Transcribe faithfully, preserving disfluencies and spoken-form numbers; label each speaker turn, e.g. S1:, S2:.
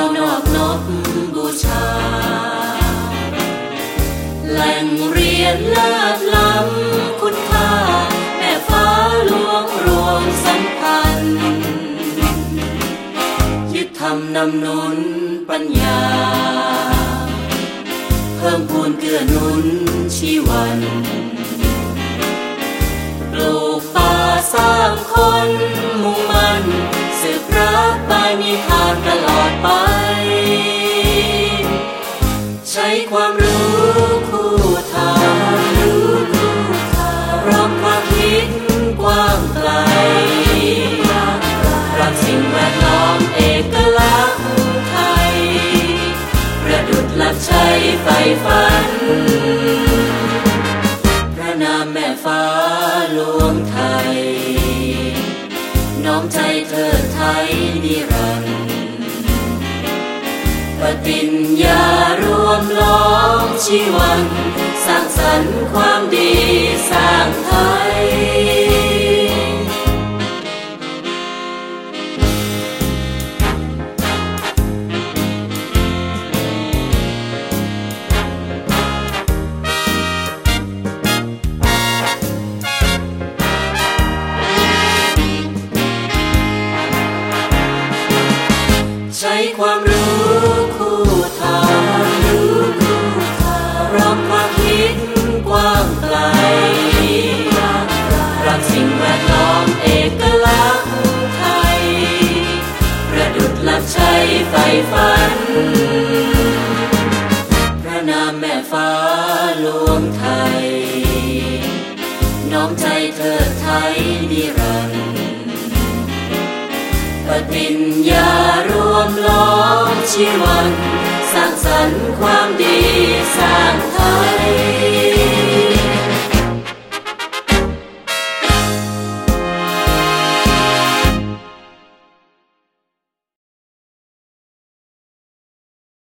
S1: นอบนบบูชาแหล่งเรียนเลิศล้ำคุณค่าแม่ฟ้าหลวงรวมสัมพันธ์ยึดธรรมนำนุนปัญญาเพิ่มพูนเกื้อหนุนชีวันปลูกป่าสร้างคนมุ่งมั่นสืบรักปาณิธานตลอดไปใช้ความรู้คู่ทางพร้อมความคิดกว้างไกลรักสิ่งแวดล้อมเอกลักษณ์ไทยประดุจหลักชัยใฝ่ฝันพระนามแม่ฟ้าหลวงไทยน้อมใจเทิดไทยนิรันดร์ปฏิญญารวมล้อมชีวันสร้างสรรค์ความดีสร้างไทยใช้ความรู้คู่ทางพร้อมความคิดกว้างไกลรักสิ่งแวดล้อมเอกลักษณ์ไทยประดุจหลักชัยใฝ่ฝันพระนามแม่ฟ้าหลวงไทยน้อมใจเทิดไทยนิรันดร์ปฏิญญารวมล้อมชีวันสร้างสรรค์ความดีสร้างไทย